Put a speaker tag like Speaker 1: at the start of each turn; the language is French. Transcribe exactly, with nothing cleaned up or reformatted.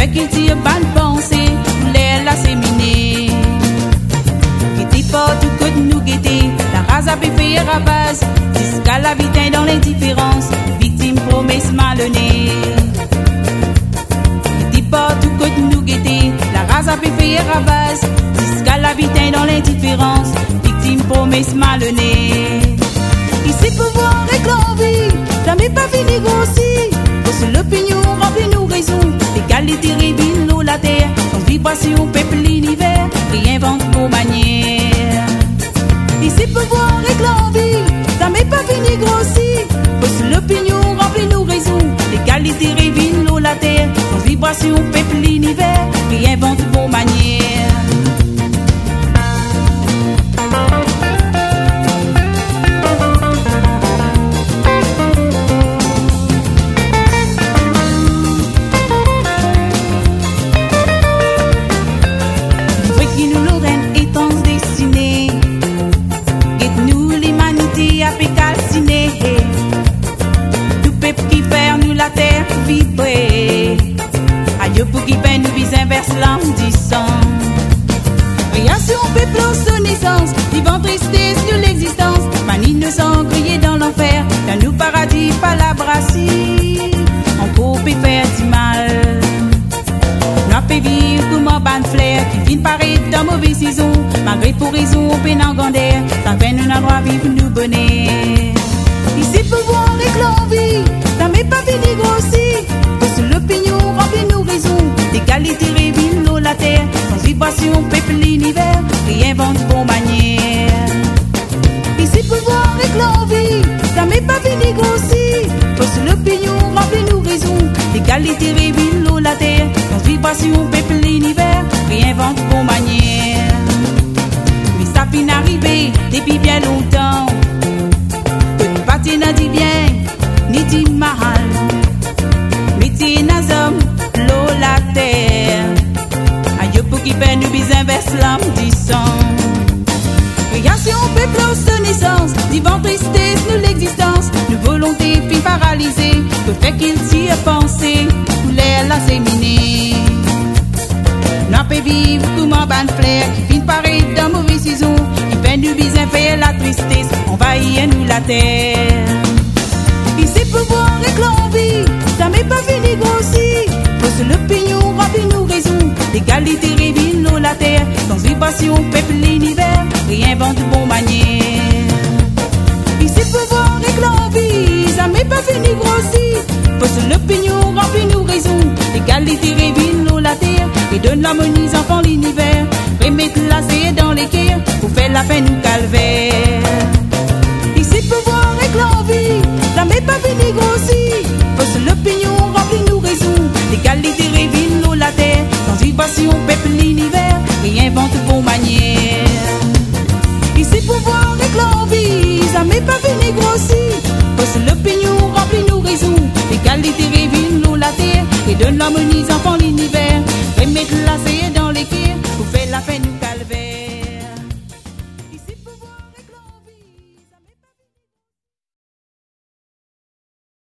Speaker 1: fait qu'il tire bonne pensée, l'air la séminée. Guettez pas tout côté nous guetter, la race a pu faire ravage, jusqu'à la vie dans l'indifférence, victime promesse malhonnée. Guettez pas tout côté nous guetter, la race a pu faire ravage, jusqu'à la vie dans l'indifférence, victime promesse malhonnée. Ici pouvoir et l'envie, jamais pas fini grossi. Pour l'opinion remplit nos raisons, l'égalité révèle nous la terre, sans vibration peuple l'univers, réinvente nos manières. Ici pouvoir et l'envie, jamais pas fini grossi. Pour l'opinion remplit nos raisons, l'égalité révèle nous la terre, sans vibration peuple l'univers, réinvente nos manières. Aïe pour qui peine nous vise inverse l'âme disant création peuple son naissance, vivant tristesse de l'existence, manie ne sans crier dans l'enfer, dans nous paradis pas la brassie, en coupe et faire du mal. Nous peut vivre comme un ban flair qui vient paraître dans mauvaise saison, malgré pour raison peine en grandeur, ça fait nous droit vivre nous bonheur. Ici pouvoir et l'envie, ça m'est pas fini grossi. L'opinion remplit nos raisons, l'égalité révèle nous la terre, sans vibration peuple l'univers, réinvente vos manières. Ici pouvoir et l'envie, ça m'est pas fini grossi. Parce l'opinion remplit nos raisons, l'égalité révèle nous la terre, sans vibration peuple l'univers, réinvente vos manières. Mais ça finit arrivé depuis bien longtemps, que pas n'a dit bien, ni dit mal. Nazam, l'eau, la terre. Aïe pour qui peine nous bise inverse l'âme disant création peuple son naissance, vivant tristesse nous l'existence, nous volonté puis paralysée, que fait qu'il t'y a pensé, l'air la séminée. Nous peut vivre comme un ban flair, qui finit paraître dans mauvaise saison, qui peine nous bise faire la tristesse, envahir nous la terre. Ici pouvoir et l'envie, ça m'est pas fini grossi. Pour l'opinion remplit nos raisons, l'égalité révèle nous la terre, sans vibration peuple l'univers, réinvente vos manières. Ici pouvoir et l'envie, ça m'est pas fini grossi. Pour l'opinion remplit nos raisons, l'égalité révèle nous la terre, et donne l'harmonie aux enfants l'univers, remettre la serre dans les cœurs, pour faire la fin nous calvaire. Ici pouvoir et l'envie, ça m'est pas fini grossi. Parce l'opinion remplit nos raisons, l'égalité révèle nous la terre, sans vibration peuple l'univers, réinvente vos manières. Ici pouvoir et l'envie, ça m'est pas fini grossi. Parce l'opinion remplit nos raisons, l'égalité révèle nous la terre, et donne l'harmonie aux enfants l'univers, remettre la serre dans les cœurs, pour faire la peine.